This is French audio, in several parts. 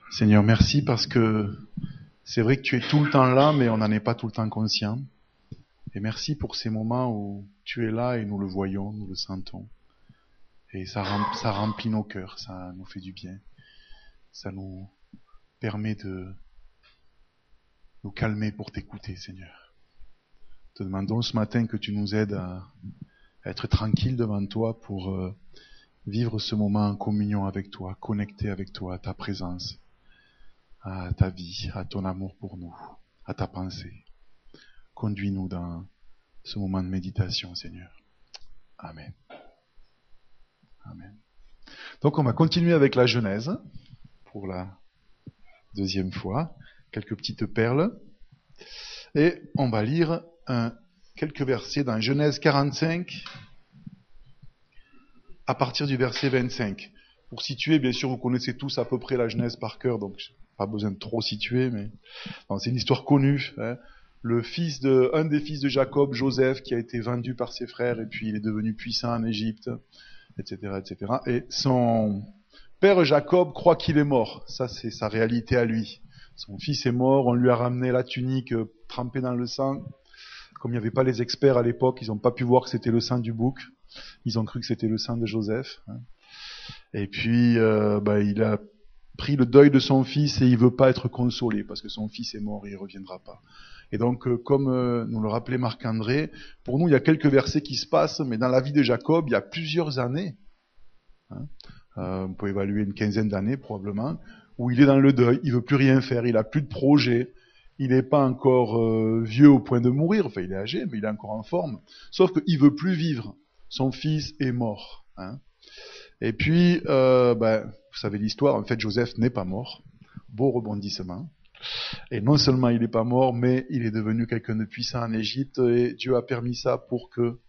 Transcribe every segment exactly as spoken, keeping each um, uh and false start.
Seigneur, merci parce que c'est vrai que tu es tout le temps là, mais on n'en est pas tout le temps conscient. Et merci pour ces moments où tu es là et nous le voyons, nous le sentons. Et ça, rem- ça remplit nos cœurs, ça nous fait du bien. Ça nous permet de nous calmer pour t'écouter, Seigneur. Te demandons ce matin que tu nous aides à, à être tranquilles devant toi pour euh, vivre ce moment en communion avec toi, connecté avec toi, à ta présence, à ta vie, à ton amour pour nous, à ta pensée. Conduis-nous dans ce moment de méditation, Seigneur. Amen. Amen. Donc on va continuer avec la Genèse pour la deuxième fois, quelques petites perles, et on va lire un, quelques versets dans Genèse quarante-cinq à partir du verset vingt-cinq. Pour situer, bien sûr, vous connaissez tous à peu près la Genèse par cœur, donc pas besoin de trop situer, mais bon, c'est une histoire connue. Hein. Le fils de, un des fils de Jacob, Joseph, qui a été vendu par ses frères, et puis il est devenu puissant en Égypte, et cetera, et cetera. Et son père Jacob croit qu'il est mort. Ça, c'est sa réalité à lui. Son fils est mort, on lui a ramené la tunique euh, trempée dans le sang. Comme il n'y avait pas les experts à l'époque, ils n'ont pas pu voir que c'était le sang du bouc. Ils ont cru que c'était le sang de Joseph. Hein. Et puis, euh, bah, il a pris le deuil de son fils et il veut pas être consolé parce que son fils est mort et il reviendra pas. Et donc, euh, comme euh, nous le rappelait Marc-André, pour nous, il y a quelques versets qui se passent, mais dans la vie de Jacob, il y a plusieurs années. Hein. Euh, on peut évaluer une quinzaine d'années probablement, où il est dans le deuil, il veut plus rien faire, il a plus de projet, il n'est pas encore euh, vieux au point de mourir, enfin il est âgé, mais il est encore en forme, sauf qu'il veut plus vivre. Son fils est mort. Hein. Et puis, euh, ben, vous savez l'histoire, en fait Joseph n'est pas mort. Beau rebondissement. Et non seulement il n'est pas mort, mais il est devenu quelqu'un de puissant en Égypte, et Dieu a permis ça pour que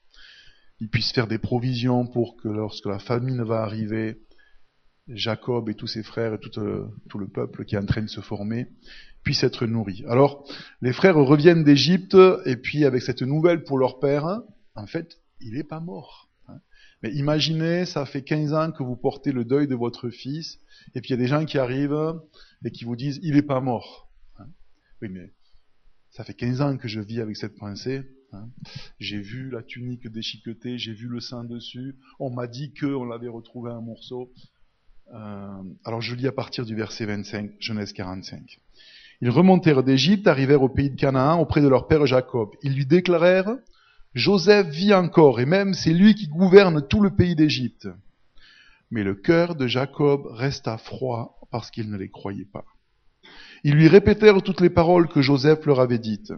il puisse faire des provisions pour que lorsque la famine va arriver, Jacob et tous ses frères et tout, euh, tout le peuple qui est en train de se former puissent être nourris. Alors, les frères reviennent d'Égypte, et puis avec cette nouvelle pour leur père, en fait, il n'est pas mort. Hein. Mais imaginez, ça fait quinze ans que vous portez le deuil de votre fils, et puis il y a des gens qui arrivent et qui vous disent, il n'est pas mort. Hein. Oui, mais ça fait quinze ans que je vis avec cette pensée. Hein. J'ai vu la tunique déchiquetée, j'ai vu le sang dessus, on m'a dit qu'on l'avait retrouvé un morceau. Euh, alors je lis à partir du verset vingt-cinq, Genèse quarante-cinq. Ils remontèrent d'Égypte, arrivèrent au pays de Canaan, auprès de leur père Jacob. Ils lui déclarèrent, Joseph vit encore, et même c'est lui qui gouverne tout le pays d'Égypte. Mais le cœur de Jacob resta froid parce qu'il ne les croyait pas. Ils lui répétèrent toutes les paroles que Joseph leur avait dites.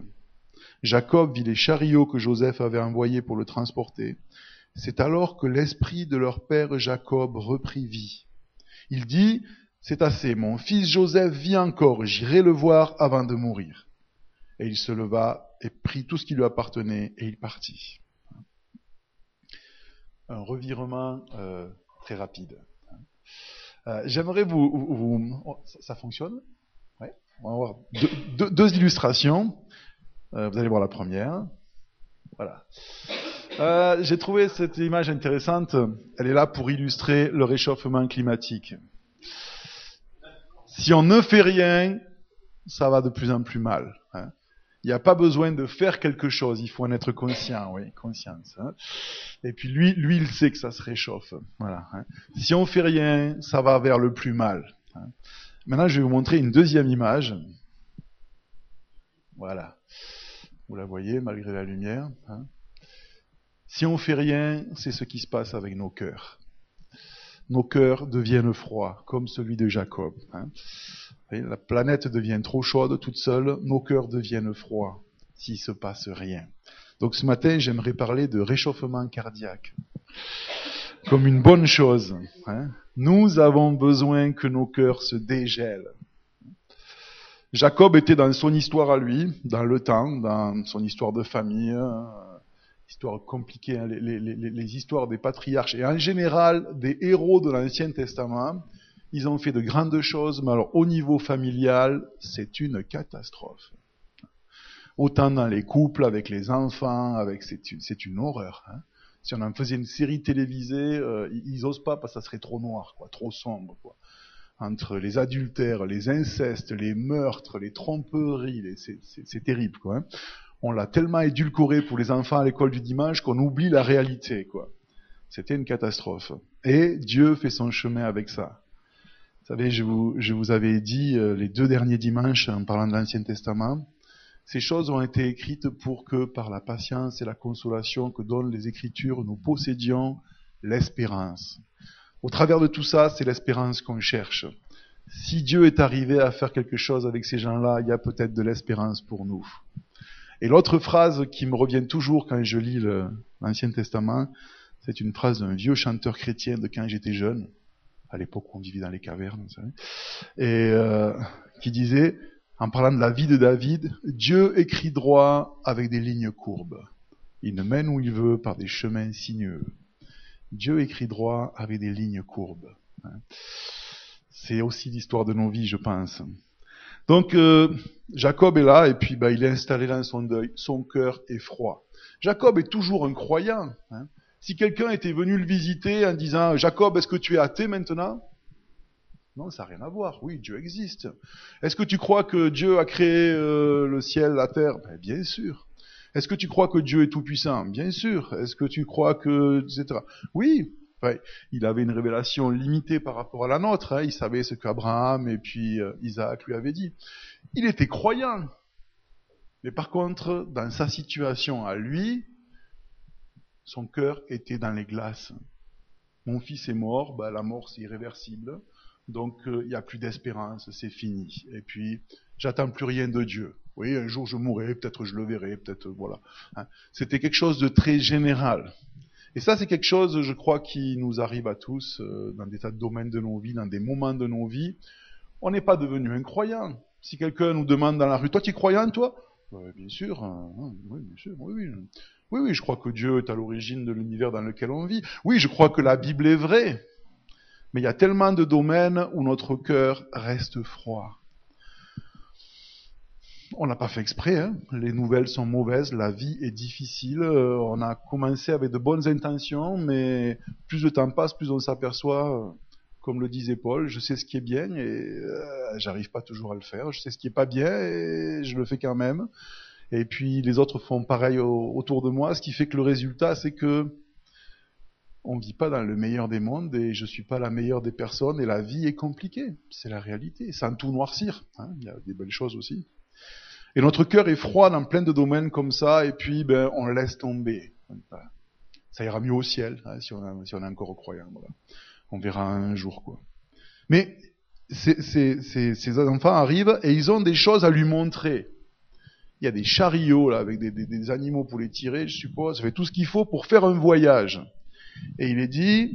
Jacob vit les chariots que Joseph avait envoyés pour le transporter. C'est alors que l'esprit de leur père Jacob reprit vie. Il dit, c'est assez, mon fils Joseph vit encore, j'irai le voir avant de mourir. Et il se leva et prit tout ce qui lui appartenait et il partit. Un revirement euh, très rapide. Euh, j'aimerais vous... vous, vous oh, ça, ça fonctionne ? Ouais. On va voir deux, deux, deux illustrations. Euh, vous allez voir la première. Voilà. Euh, j'ai trouvé cette image intéressante. Elle est là pour illustrer le réchauffement climatique. Si on ne fait rien, ça va de plus en plus mal. Hein. Il n'y a pas besoin de faire quelque chose, il faut en être conscient, oui, conscience. Hein. Et puis lui, lui, il sait que ça se réchauffe. Voilà. Hein. Si on fait rien, ça va vers le plus mal. Hein. Maintenant, je vais vous montrer une deuxième image. Voilà. Vous la voyez, malgré la lumière. Hein. Si on fait rien, c'est ce qui se passe avec nos cœurs. Nos cœurs deviennent froids, comme celui de Jacob. Hein. La planète devient trop chaude toute seule, nos cœurs deviennent froids, s'il ne se passe rien. Donc ce matin, j'aimerais parler de réchauffement cardiaque, comme une bonne chose. Hein. Nous avons besoin que nos cœurs se dégèlent. Jacob était dans son histoire à lui, dans le temps, dans son histoire de famille, histoire compliquée, hein, les, les, les, les histoires des patriarches, et en général des héros de l'Ancien Testament. Ils ont fait de grandes choses, mais alors au niveau familial, c'est une catastrophe. Autant dans les couples, avec les enfants, avec c'est une, c'est une horreur. Hein. Si on en faisait une série télévisée, euh, ils osent pas parce que ça serait trop noir, quoi, trop sombre, quoi. entre les adultères, les incestes, les meurtres, les tromperies, les... C'est, c'est, c'est terrible, quoi. Hein. On l'a tellement édulcoré pour les enfants à l'école du dimanche qu'on oublie la réalité, quoi. C'était une catastrophe. Et Dieu fait son chemin avec ça. Vous savez, je vous, je vous avais dit euh, les deux derniers dimanches, en parlant de l'Ancien Testament, ces choses ont été écrites pour que, par la patience et la consolation que donnent les Écritures, nous possédions l'espérance. Au travers de tout ça, c'est l'espérance qu'on cherche. Si Dieu est arrivé à faire quelque chose avec ces gens-là, il y a peut-être de l'espérance pour nous. Et l'autre phrase qui me revient toujours quand je lis le, l'Ancien Testament, c'est une phrase d'un vieux chanteur chrétien de quand j'étais jeune, à l'époque où on vivait dans les cavernes, vous savez, et euh, qui disait, en parlant de la vie de David, « Dieu écrit droit avec des lignes courbes. Il ne mène où il veut par des chemins sinueux. » Dieu écrit droit avec des lignes courbes. C'est aussi l'histoire de nos vies, je pense. Donc, euh, Jacob est là, et puis bah, il est installé dans son deuil. Son cœur est froid. Jacob est toujours un croyant. Hein. Si quelqu'un était venu le visiter en disant « Jacob, est-ce que tu es athée maintenant ?» Non, ça n'a rien à voir. Oui, Dieu existe. Est-ce que tu crois que Dieu a créé euh, le ciel, la terre ? Ben, bien sûr. Est-ce que tu crois que Dieu est tout-puissant ? Bien sûr. Est-ce que tu crois que... et cetera. Oui. Ouais. Il avait une révélation limitée par rapport à la nôtre. Hein. Il savait ce qu'Abraham et puis euh, Isaac lui avaient dit. Il était croyant. Mais par contre, dans sa situation à lui, son cœur était dans les glaces. Mon fils est mort, ben, la mort c'est irréversible. Donc il euh, n'y a plus d'espérance, c'est fini. Et puis, j'attends plus rien de Dieu. Oui, un jour je mourrai, peut-être je le verrai, peut-être, euh, voilà. Hein. C'était quelque chose de très général. Et ça, c'est quelque chose, je crois, qui nous arrive à tous, euh, dans des tas de domaines de nos vies, dans des moments de nos vies. On n'est pas devenu incroyant. Si quelqu'un nous demande dans la rue, toi tu es croyant, toi ? euh, Bien sûr, euh, oui, bien sûr, oui, oui. Oui, oui, je crois que Dieu est à l'origine de l'univers dans lequel on vit. Oui, je crois que la Bible est vraie. Mais il y a tellement de domaines où notre cœur reste froid. On n'a pas fait exprès, hein. Les nouvelles sont mauvaises, la vie est difficile. Euh, on a commencé avec de bonnes intentions, mais plus le temps passe, plus on s'aperçoit, euh, comme le disait Paul, je sais ce qui est bien et euh, j'arrive pas toujours à le faire. Je sais ce qui est pas bien et je le fais quand même. Et puis les autres font pareil au, autour de moi, ce qui fait que le résultat, c'est que on vit pas dans le meilleur des mondes et je suis pas la meilleure des personnes et la vie est compliquée. C'est la réalité, sans tout noircir. Hein. Il y a des belles choses aussi. Et notre cœur est froid dans plein de domaines comme ça et puis ben on laisse tomber. Ça ira mieux au ciel hein, si, on a, si on est encore croyant. Voilà. On verra un jour quoi. Mais ces, ces, ces, ces enfants arrivent et ils ont des choses à lui montrer. Il y a des chariots là avec des, des, des animaux pour les tirer, je suppose. Ça fait tout ce qu'il faut pour faire un voyage. Et il est dit,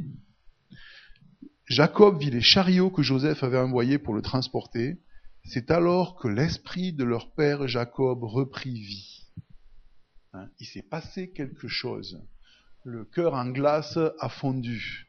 Jacob vit les chariots que Joseph avait envoyés pour le transporter. C'est alors que l'esprit de leur père Jacob reprit vie. Hein, il s'est passé quelque chose. Le cœur en glace a fondu.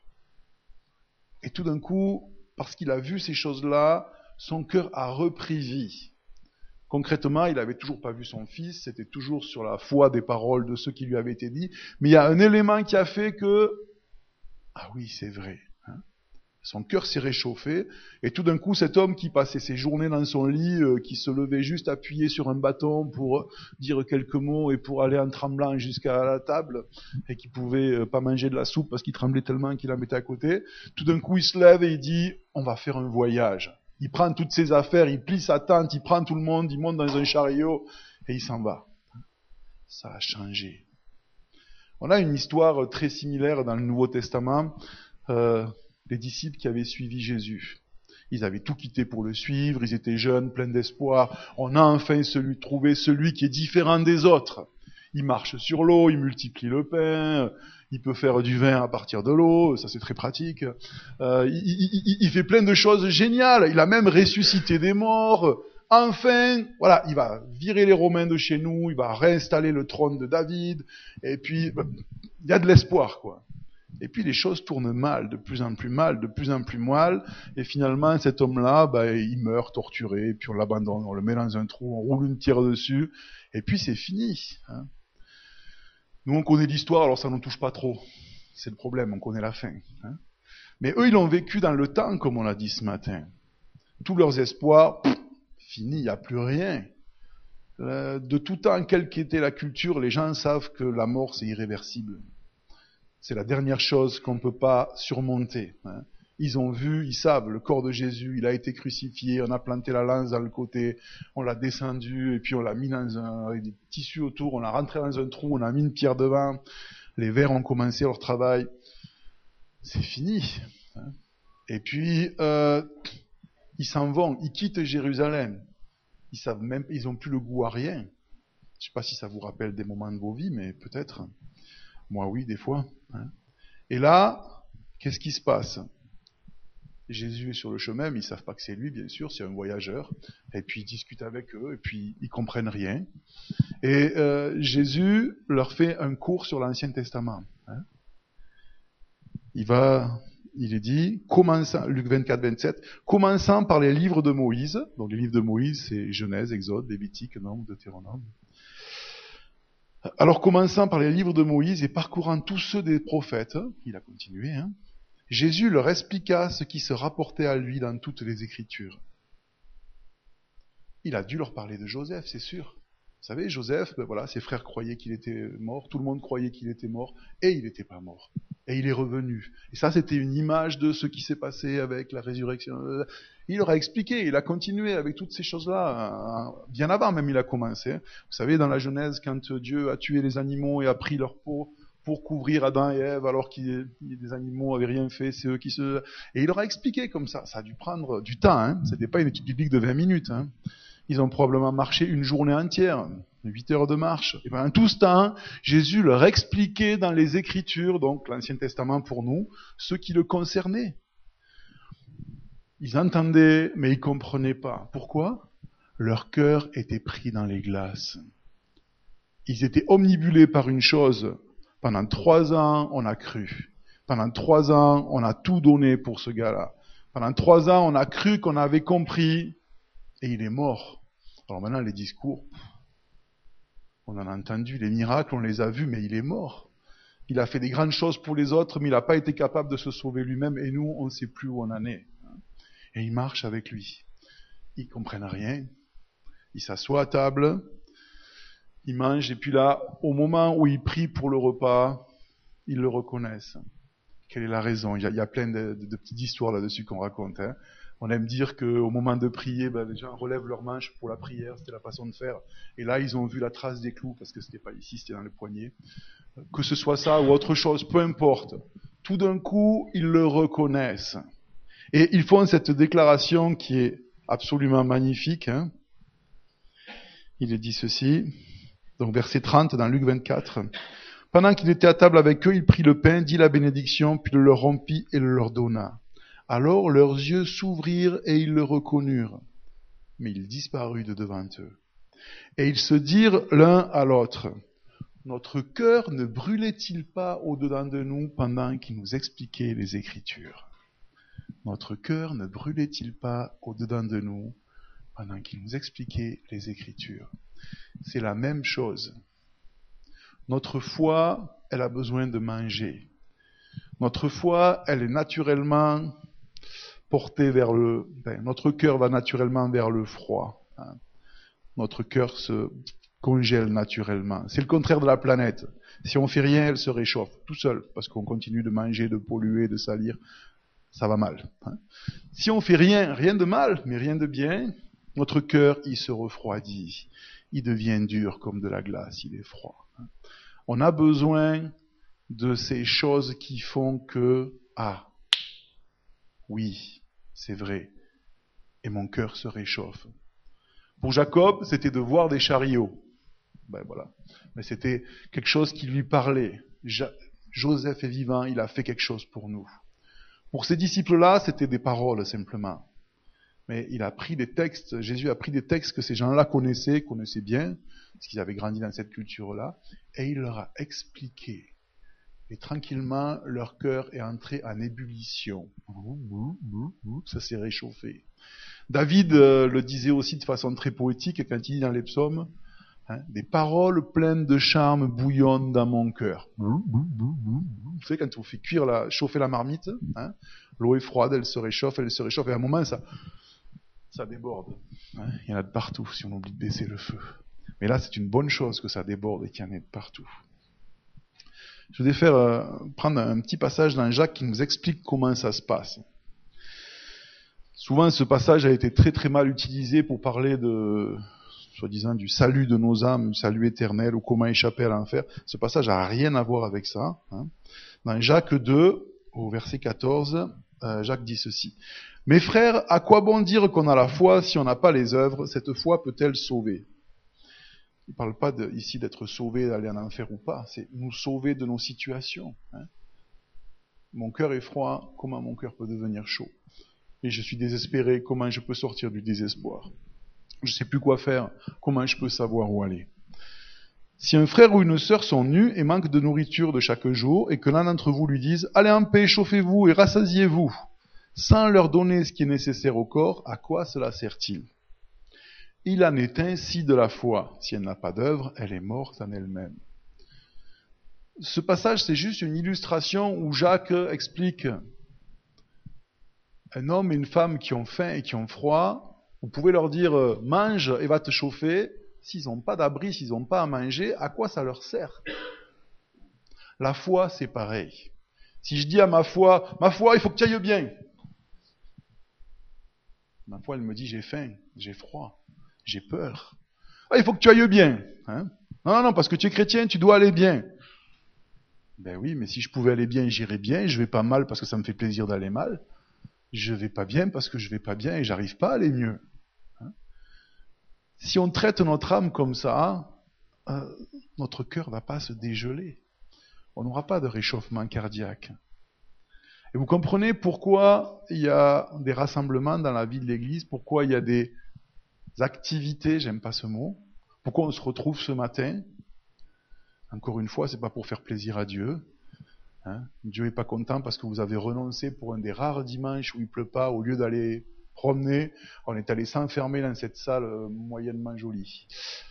Et tout d'un coup, parce qu'il a vu ces choses-là, son cœur a repris vie. Concrètement, il n'avait toujours pas vu son fils, c'était toujours sur la foi des paroles de ceux qui lui avaient été dit, mais il y a un élément qui a fait que, ah oui, c'est vrai, hein. Son cœur s'est réchauffé, et tout d'un coup, cet homme qui passait ses journées dans son lit, euh, qui se levait juste appuyé sur un bâton pour dire quelques mots et pour aller en tremblant jusqu'à la table, et qui pouvait euh, pas manger de la soupe parce qu'il tremblait tellement qu'il la mettait à côté, tout d'un coup, il se lève et il dit, on va faire un voyage. Il prend toutes ses affaires, il plie sa tente, il prend tout le monde, il monte dans un chariot et il s'en va. Ça a changé. On a une histoire très similaire dans le Nouveau Testament. Euh, les disciples qui avaient suivi Jésus. Ils avaient tout quitté pour le suivre, ils étaient jeunes, pleins d'espoir. On a enfin celui, trouvé celui qui est différent des autres. Il marche sur l'eau, il multiplie le pain, il peut faire du vin à partir de l'eau, ça c'est très pratique. Euh, il, il, il fait plein de choses géniales, il a même ressuscité des morts. Enfin, voilà, il va virer les Romains de chez nous, il va réinstaller le trône de David, et puis il y a de l'espoir, quoi. Et puis les choses tournent mal, de plus en plus mal, de plus en plus mal, et finalement cet homme-là, bah, il meurt torturé, puis on l'abandonne, on le met dans un trou, on roule une tire dessus, et puis c'est fini. Hein. Nous on connaît l'histoire, alors ça ne nous touche pas trop, c'est le problème, on connaît la fin. Hein. Mais eux ils l'ont vécu dans le temps, comme on l'a dit ce matin. tous leurs espoirs, pff, fini, il n'y a plus rien. Euh, de tout temps, quelle qu'était la culture, les gens savent que la mort, c'est irréversible. C'est la dernière chose qu'on ne peut pas surmonter. Hein. Ils ont vu, ils savent, le corps de Jésus, il a été crucifié, on a planté la lance dans le côté, on l'a descendu, et puis on l'a mis dans un, avec des tissus autour, on l'a rentré dans un trou, on a mis une pierre devant, les vers ont commencé leur travail. C'est fini. Hein. Et puis, euh, ils s'en vont, ils quittent Jérusalem. Ils savent même, ils ont plus le goût à rien. Je sais pas si ça vous rappelle des moments de vos vies, mais peut-être. Moi, oui, des fois. Hein. Et là, qu'est-ce qui se passe? Jésus est sur le chemin, mais ils savent pas que c'est lui, bien sûr, c'est un voyageur. Et puis, ils discutent avec eux, et puis, ils comprennent rien. Et euh, Jésus leur fait un cours sur l'Ancien Testament. Hein. Il va, il est dit, commençant, Luc vingt-quatre, vingt-sept, commençant par les livres de Moïse. Donc, les livres de Moïse, c'est Genèse, Exode, Lévitique, Nombre, Deutéronome. Alors, commençant par les livres de Moïse et parcourant tous ceux des prophètes, il a continué, hein, Jésus leur expliqua ce qui se rapportait à lui dans toutes les Écritures. Il a dû leur parler de Joseph, c'est sûr. Vous savez, Joseph, ben voilà, ses frères croyaient qu'il était mort, tout le monde croyait qu'il était mort, et il n'était pas mort. Et il est revenu. Et ça, c'était une image de ce qui s'est passé avec la résurrection. Il leur a expliqué, il a continué avec toutes ces choses-là, bien avant même il a commencé. Vous savez, dans la Genèse, quand Dieu a tué les animaux et a pris leur peau pour couvrir Adam et Ève, alors que les animaux n'avaient rien fait, c'est eux qui se... Et il leur a expliqué comme ça. Ça a dû prendre du temps, hein. C'était pas une étude biblique de vingt minutes, hein. Ils ont probablement marché une journée entière, huit heures de marche. Et pendant tout ce temps, Jésus leur expliquait dans les Écritures, donc l'Ancien Testament pour nous, ce qui le concernait. Ils entendaient, mais ils comprenaient pas. Pourquoi? Leur cœur était pris dans les glaces. Ils étaient omnibulés par une chose. Pendant trois ans, on a cru. Pendant trois ans, on a tout donné pour ce gars-là. Pendant trois ans, on a cru qu'on avait compris, et il est mort. Alors maintenant, les discours, on en a entendu, les miracles, on les a vus, mais il est mort. Il a fait des grandes choses pour les autres, mais il n'a pas été capable de se sauver lui-même, et nous, on ne sait plus où on en est. Et ils marchent avec lui. Ils comprennent rien. Ils s'assoient à table, ils mangent, et puis là, au moment où ils prient pour le repas, ils le reconnaissent. Quelle est la raison? Il y a, il y a plein de, de, de petites histoires là-dessus qu'on raconte. Hein. On aime dire qu'au moment de prier, ben, les gens relèvent leurs manches pour la prière, c'était la façon de faire. Et là, ils ont vu la trace des clous, parce que c'était pas ici, c'était dans le poignet. Que ce soit ça ou autre chose, peu importe. Tout d'un coup, ils le reconnaissent. Et ils font cette déclaration qui est absolument magnifique. Hein. Il est dit ceci, donc verset trente dans Luc vingt-quatre. Pendant qu'il était à table avec eux, il prit le pain, dit la bénédiction, puis le leur rompit et le leur donna. Alors leurs yeux s'ouvrirent et ils le reconnurent. Mais il disparut de devant eux. Et ils se dirent l'un à l'autre, notre cœur ne brûlait-il pas au-dedans de nous pendant qu'il nous expliquait les Écritures? Notre cœur ne brûlait-il pas au-dedans de nous pendant qu'il nous expliquait les Écritures? C'est la même chose. Notre foi, elle a besoin de manger. Notre foi, elle est naturellement portée vers le... Ben, notre cœur va naturellement vers le froid. Hein. Notre cœur se congèle naturellement. C'est le contraire de la planète. Si on fait rien, elle se réchauffe tout seul, parce qu'on continue de manger, de polluer, de salir. Ça va mal. Hein. Si on fait rien, rien de mal, mais rien de bien, notre cœur, il se refroidit. Il devient dur comme de la glace, il est froid. Hein. On a besoin de ces choses qui font que, ah, oui, c'est vrai, et mon cœur se réchauffe. Pour Jacob, c'était de voir des chariots. Ben voilà. Mais c'était quelque chose qui lui parlait. Ja- Joseph est vivant, il a fait quelque chose pour nous. Pour ces disciples-là, c'était des paroles simplement. Mais il a pris des textes, Jésus a pris des textes que ces gens-là connaissaient, connaissaient bien, parce qu'ils avaient grandi dans cette culture-là, et il leur a expliqué. Et tranquillement, leur cœur est entré en ébullition. Ça s'est réchauffé. David euh, le disait aussi de façon très poétique quand il dit dans les psaumes, hein, des paroles pleines de charme bouillonnent dans mon cœur. Vous savez, quand on fait cuire la, chauffer la marmite, hein, l'eau est froide, elle se réchauffe, elle se réchauffe, et à un moment, ça, ça déborde. Hein, il y en a de partout si on oublie de baisser le feu. Mais là, c'est une bonne chose que ça déborde et qu'il y en ait de partout. Je voudrais faire, euh, prendre un petit passage dans Jacques qui nous explique comment ça se passe. Souvent, ce passage a été très très mal utilisé pour parler de, soi-disant, du salut de nos âmes, du salut éternel, ou comment échapper à l'enfer. Ce passage n'a rien à voir avec ça. Hein. Dans Jacques deux, au verset quatorze, euh, Jacques dit ceci. « Mes frères, à quoi bon dire qu'on a la foi si on n'a pas les œuvres? Cette foi peut-elle sauver ?» Il ne parle pas de, ici d'être sauvé, d'aller en enfer ou pas, c'est nous sauver de nos situations. Hein. Mon cœur est froid, comment mon cœur peut devenir chaud? Et je suis désespéré, comment je peux sortir du désespoir? Je ne sais plus quoi faire, comment je peux savoir où aller? Si un frère ou une sœur sont nus et manquent de nourriture de chaque jour, et que l'un d'entre vous lui dise « Allez en paix, chauffez-vous et rassasiez-vous », sans leur donner ce qui est nécessaire au corps, à quoi cela sert-il? Il en est ainsi de la foi. Si elle n'a pas d'œuvre, elle est morte en elle-même. Ce passage, c'est juste une illustration où Jacques explique un homme et une femme qui ont faim et qui ont froid. Vous pouvez leur dire « mange et va te chauffer ». S'ils n'ont pas d'abri, s'ils n'ont pas à manger, à quoi ça leur sert? La foi, c'est pareil. Si je dis à ma foi « ma foi, il faut que tu ailles bien », ma foi, elle me dit « j'ai faim, j'ai froid, j'ai peur ». Ah, il faut que tu ailles bien. Hein? Non, non, non, parce que tu es chrétien, tu dois aller bien. Ben oui, mais si je pouvais aller bien, j'irais bien, je vais pas mal parce que ça me fait plaisir d'aller mal. Je vais pas bien parce que je vais pas bien et j'arrive pas à aller mieux. Hein? Si on traite notre âme comme ça, euh, notre cœur va pas se dégeler. On n'aura pas de réchauffement cardiaque. Et vous comprenez pourquoi il y a des rassemblements dans la vie de l'Église, pourquoi il y a des activités, j'aime pas ce mot, pourquoi on se retrouve ce matin. Encore une fois, c'est pas pour faire plaisir à Dieu. Hein. Dieu est pas content parce que vous avez renoncé pour un des rares dimanches où il pleut pas, au lieu d'aller promener, on est allé s'enfermer dans cette salle euh, moyennement jolie.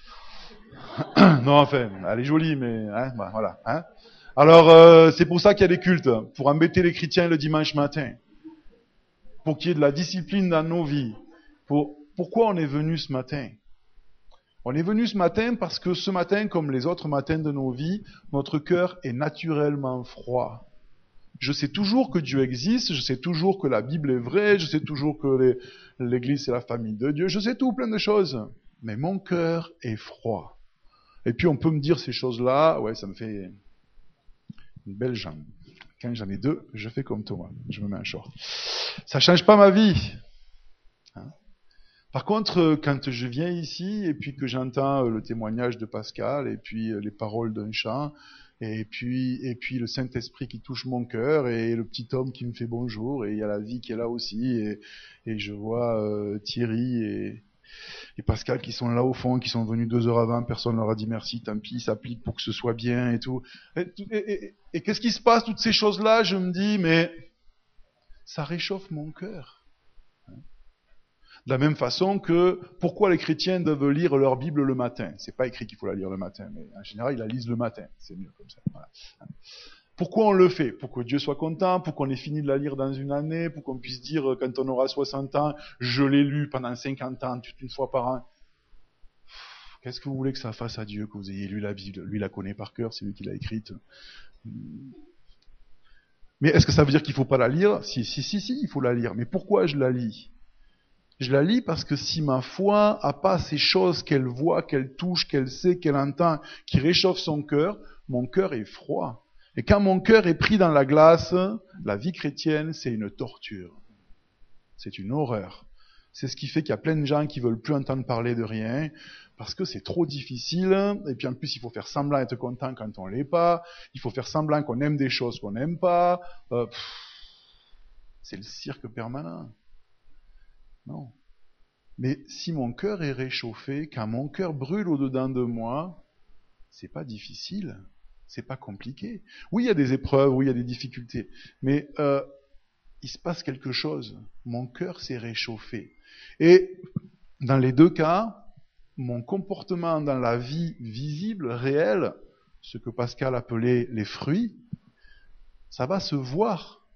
Non, enfin, elle est jolie, mais hein, bah, voilà. Hein. Alors, euh, c'est pour ça qu'il y a des cultes, pour embêter les chrétiens le dimanche matin, pour qu'il y ait de la discipline dans nos vies. Pour... Pourquoi on est venu ce matin? On est venu ce matin parce que ce matin, comme les autres matins de nos vies, notre cœur est naturellement froid. Je sais toujours que Dieu existe, je sais toujours que la Bible est vraie, je sais toujours que les... l'Église c'est la famille de Dieu, je sais tout, plein de choses. Mais mon cœur est froid. Et puis on peut me dire ces choses-là, ouais, ça me fait une belle jambe. Quand j'en ai deux, je fais comme Thomas, je me mets un short. Ça change pas ma vie. Hein? Par contre, quand je viens ici et puis que j'entends le témoignage de Pascal et puis les paroles d'un chant et puis et puis le Saint-Esprit qui touche mon cœur et le petit homme qui me fait bonjour et il y a la vie qui est là aussi et, et je vois euh, Thierry et, et Pascal qui sont là au fond, qui sont venus deux heures avant, personne leur a dit merci, tant pis, ils s'appliquent pour que ce soit bien et tout. Et, et, et, et qu'est-ce qui se passe, toutes ces choses-là? Je me dis, mais ça réchauffe mon cœur. De la même façon que, pourquoi les chrétiens doivent lire leur Bible le matin? C'est pas écrit qu'il faut la lire le matin, mais en général, ils la lisent le matin. C'est mieux comme ça. Voilà. Pourquoi on le fait? Pour que Dieu soit content, pour qu'on ait fini de la lire dans une année, pour qu'on puisse dire, quand on aura soixante ans, je l'ai lu pendant cinquante ans, toute une fois par an. Qu'est-ce que vous voulez que ça fasse à Dieu, que vous ayez lu la Bible? Lui, il la connaît par cœur, c'est lui qui l'a écrite. Mais est-ce que ça veut dire qu'il faut pas la lire? Si, si, si, si, il faut la lire. Mais pourquoi je la lis? Je la lis parce que si ma foi a pas ces choses qu'elle voit, qu'elle touche, qu'elle sait, qu'elle entend, qui réchauffent son cœur, mon cœur est froid. Et quand mon cœur est pris dans la glace, la vie chrétienne, c'est une torture. C'est une horreur. C'est ce qui fait qu'il y a plein de gens qui veulent plus entendre parler de rien, parce que c'est trop difficile, et puis en plus il faut faire semblant d'être content quand on l'est pas, il faut faire semblant qu'on aime des choses qu'on n'aime pas, euh, pff, c'est le cirque permanent. Non. Mais si mon cœur est réchauffé, quand mon cœur brûle au-dedans de moi, c'est pas difficile, c'est pas compliqué. Oui, il y a des épreuves, oui, il y a des difficultés, mais euh, il se passe quelque chose. Mon cœur s'est réchauffé. Et dans les deux cas, mon comportement dans la vie visible, réelle, ce que Pascal appelait les fruits, ça va se voir.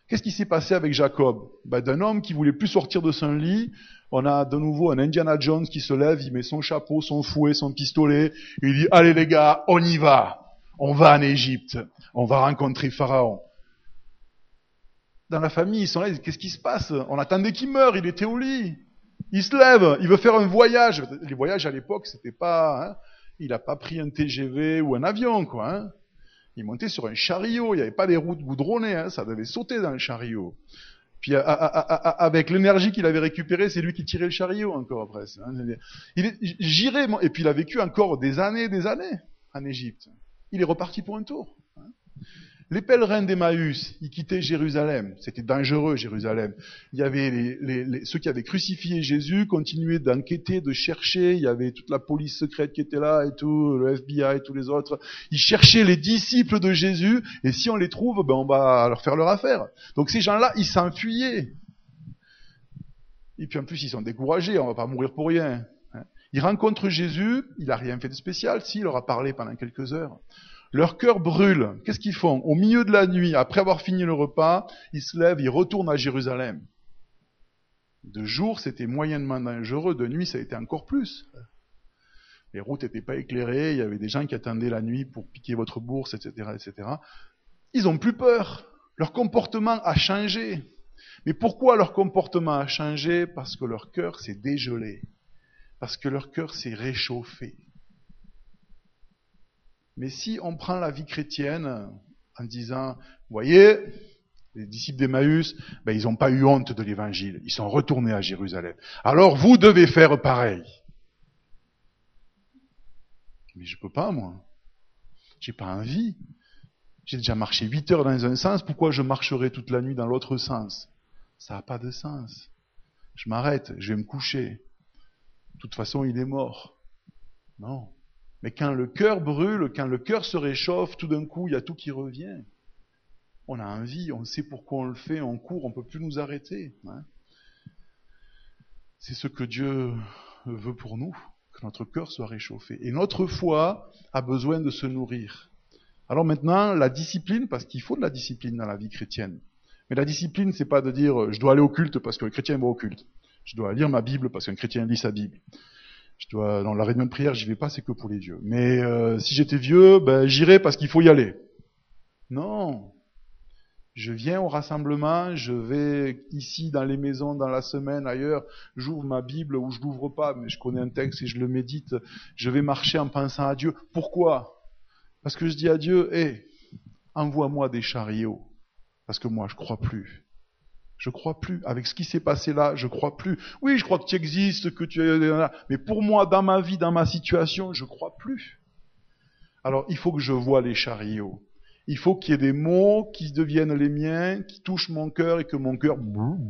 Qu'est-ce qui s'est passé avec Jacob? Ben, d'un homme qui voulait plus sortir de son lit, on a de nouveau un Indiana Jones qui se lève, il met son chapeau, son fouet, son pistolet, et il dit, allez les gars, on y va. On va en Égypte. On va rencontrer Pharaon. Dans la famille, ils sont là, ils disent, qu'est-ce qui se passe? On attendait qu'il meure, il était au lit. Il se lève, il veut faire un voyage. Les voyages à l'époque, c'était pas, hein, il a pas pris un T G V ou un avion, quoi, hein. Il montait sur un chariot, il n'y avait pas des routes goudronnées, hein, ça devait sauter dans le chariot. Puis à, à, à, à, avec l'énergie qu'il avait récupérée, c'est lui qui tirait le chariot encore après. Hein. Il est, j'irai, et puis il a vécu encore des années et des années en Égypte. Il est reparti pour un tour. Hein. Les pèlerins d'Emmaüs, ils quittaient Jérusalem. C'était dangereux, Jérusalem. Il y avait les, les, les, ceux qui avaient crucifié Jésus, continuaient d'enquêter, de chercher. Il y avait toute la police secrète qui était là et tout, le F B I et tous les autres. Ils cherchaient les disciples de Jésus, et si on les trouve, ben on va leur faire leur affaire. Donc ces gens-là, ils s'enfuyaient. Et puis en plus, ils sont découragés, on va pas mourir pour rien. Ils rencontrent Jésus, il a rien fait de spécial, si, il leur a parlé pendant quelques heures. Leur cœur brûle. Qu'est-ce qu'ils font? Au milieu de la nuit, après avoir fini le repas, ils se lèvent, ils retournent à Jérusalem. De jour, c'était moyennement dangereux. De nuit, ça a été encore plus. Les routes n'étaient pas éclairées. Il y avait des gens qui attendaient la nuit pour piquer votre bourse, et cetera, et cetera. Ils ont plus peur. Leur comportement a changé. Mais pourquoi leur comportement a changé? Parce que leur cœur s'est dégelé. Parce que leur cœur s'est réchauffé. Mais si on prend la vie chrétienne en disant, vous voyez, les disciples d'Emmaüs, ben, ils n'ont pas eu honte de l'évangile. Ils sont retournés à Jérusalem. Alors vous devez faire pareil. Mais je peux pas, moi. J'ai pas envie. J'ai déjà marché huit heures dans un sens, pourquoi je marcherai toute la nuit dans l'autre sens? Ça n'a pas de sens. Je m'arrête, je vais me coucher. De toute façon, il est mort. Non. Mais quand le cœur brûle, quand le cœur se réchauffe, tout d'un coup, il y a tout qui revient. On a envie, on sait pourquoi on le fait, on court, on ne peut plus nous arrêter. Hein. C'est ce que Dieu veut pour nous, que notre cœur soit réchauffé. Et notre foi a besoin de se nourrir. Alors maintenant, la discipline, parce qu'il faut de la discipline dans la vie chrétienne. Mais la discipline, c'est pas de dire, je dois aller au culte parce que le chrétien va au culte. Je dois lire ma Bible parce qu'un chrétien lit sa Bible. Je dois, dans la réunion de prière, j'y vais pas, c'est que pour les vieux. Mais euh, si j'étais vieux, ben j'irais parce qu'il faut y aller. Non. Je viens au rassemblement, je vais ici dans les maisons, dans la semaine, ailleurs, j'ouvre ma Bible ou je l'ouvre pas, mais je connais un texte et je le médite. Je vais marcher en pensant à Dieu. Pourquoi? Parce que je dis à Dieu, hé, hey, envoie-moi des chariots. Parce que moi, je crois plus. Je crois plus. Avec ce qui s'est passé là, je crois plus. Oui, je crois que tu existes, que tu es là. Mais pour moi, dans ma vie, dans ma situation, je crois plus. Alors, il faut que je voie les chariots. Il faut qu'il y ait des mots qui deviennent les miens, qui touchent mon cœur et que mon cœur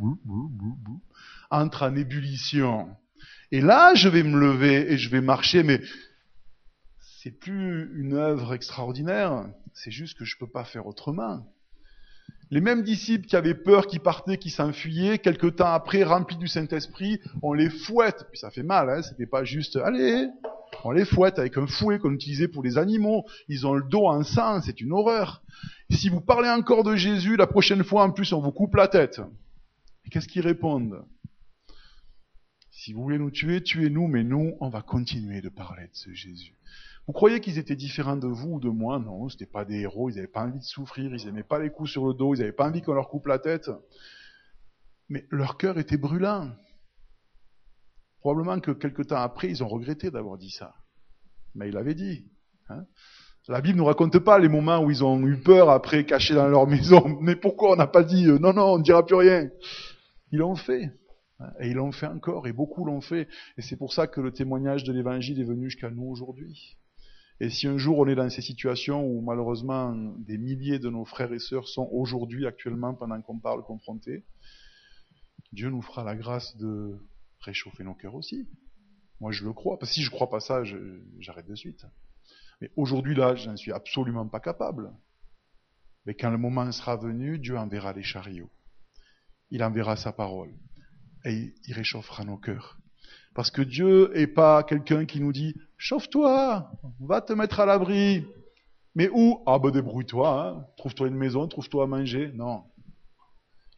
entre en ébullition. Et là, je vais me lever et je vais marcher, mais c'est plus une œuvre extraordinaire. C'est juste que je peux pas faire autrement. Les mêmes disciples qui avaient peur, qui partaient, qui s'enfuyaient, quelque temps après, remplis du Saint-Esprit, on les fouette. Puis ça fait mal, hein, c'était pas juste, allez, on les fouette avec un fouet qu'on utilisait pour les animaux. Ils ont le dos en sang, c'est une horreur. Et si vous parlez encore de Jésus, la prochaine fois, en plus, on vous coupe la tête. Et qu'est-ce qu'ils répondent? Si vous voulez nous tuer, tuez-nous, mais nous, on va continuer de parler de ce Jésus. Vous croyez qu'ils étaient différents de vous ou de moi? Non, c'était pas des héros, ils n'avaient pas envie de souffrir, ils n'aimaient pas les coups sur le dos, ils n'avaient pas envie qu'on leur coupe la tête. Mais leur cœur était brûlant. Probablement que quelque temps après, ils ont regretté d'avoir dit ça. Mais ils l'avaient dit. Hein. La Bible ne nous raconte pas les moments où ils ont eu peur après, cachés dans leur maison. Mais pourquoi on n'a pas dit euh, non, non, on ne dira plus rien? Ils l'ont fait. Et ils l'ont fait encore, et beaucoup l'ont fait. Et c'est pour ça que le témoignage de l'Évangile est venu jusqu'à nous aujourd'hui. Et si un jour on est dans ces situations où malheureusement des milliers de nos frères et sœurs sont aujourd'hui, actuellement, pendant qu'on parle, confrontés, Dieu nous fera la grâce de réchauffer nos cœurs aussi. Moi je le crois, parce que si je ne crois pas ça, je, j'arrête de suite. Mais aujourd'hui là, je n'en suis absolument pas capable. Mais quand le moment sera venu, Dieu enverra les chariots. Il enverra sa parole. Et il réchauffera nos cœurs. Parce que Dieu n'est pas quelqu'un qui nous dit « Chauffe-toi, va te mettre à l'abri. » Mais où? Ah ben débrouille-toi, hein. Trouve-toi une maison, trouve-toi à manger. Non.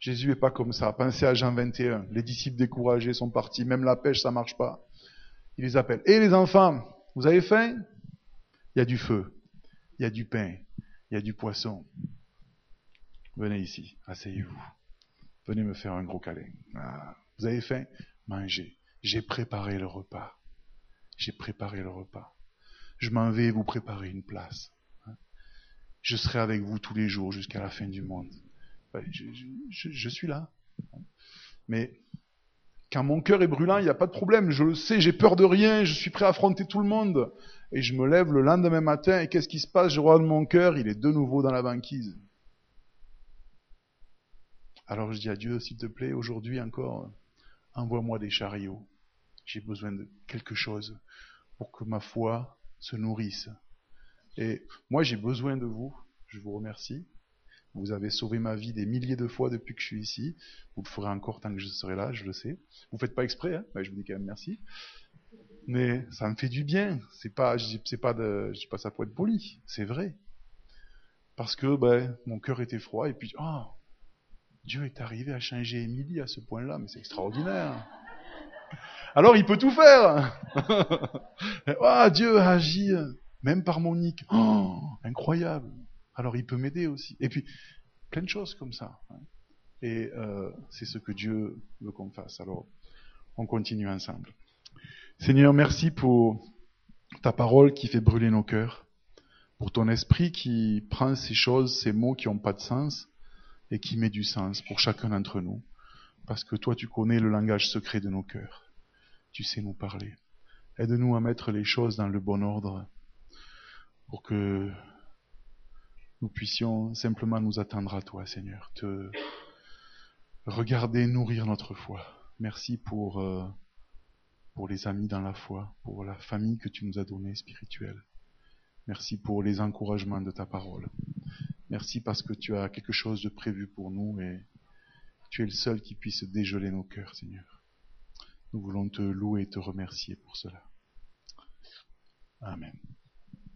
Jésus n'est pas comme ça. Pensez à Jean vingt et un. Les disciples découragés sont partis. Même la pêche, ça marche pas. Il les appelle. Et les enfants, vous avez faim? Il y a du feu. Il y a du pain. Il y a du poisson. Venez ici. Asseyez-vous. Venez me faire un gros câlin. Ah, vous avez faim? Mangez. J'ai préparé le repas. J'ai préparé le repas. Je m'en vais vous préparer une place. Je serai avec vous tous les jours jusqu'à la fin du monde. Je, je, je, je suis là. Mais quand mon cœur est brûlant, il n'y a pas de problème. Je le sais, j'ai peur de rien. Je suis prêt à affronter tout le monde. Et je me lève le lendemain matin et qu'est-ce qui se passe? Je regarde mon cœur, il est de nouveau dans la banquise. Alors je dis à Dieu, s'il te plaît, aujourd'hui encore, envoie-moi des chariots. J'ai besoin de quelque chose pour que ma foi se nourrisse. Et moi, j'ai besoin de vous. Je vous remercie. Vous avez sauvé ma vie des milliers de fois depuis que je suis ici. Vous le ferez encore tant que je serai là, je le sais. Vous faites pas exprès, hein, mais je vous dis quand même merci. Mais ça me fait du bien. C'est pas, c'est pas de, je dis pas ça pour être poli. C'est vrai. Parce que, ben, mon cœur était froid et puis, oh, Dieu est arrivé à changer Émilie à ce point-là, mais c'est extraordinaire. Alors il peut tout faire. Ah, oh, Dieu agit même par Monique. Oh, incroyable. Alors il peut m'aider aussi. Et puis plein de choses comme ça. Et euh, c'est ce que Dieu veut qu'on fasse. Alors on continue ensemble. Seigneur, merci pour ta parole qui fait brûler nos cœurs, pour ton esprit qui prend ces choses, ces mots qui n'ont pas de sens et qui met du sens pour chacun d'entre nous. Parce que toi, tu connais le langage secret de nos cœurs. Tu sais nous parler. Aide-nous à mettre les choses dans le bon ordre pour que nous puissions simplement nous attendre à toi, Seigneur. Te regarder, nourrir notre foi. Merci pour, euh, pour les amis dans la foi, pour la famille que tu nous as donnée spirituelle. Merci pour les encouragements de ta parole. Merci parce que tu as quelque chose de prévu pour nous et tu es le seul qui puisse dégeler nos cœurs, Seigneur. Nous voulons te louer et te remercier pour cela. Amen.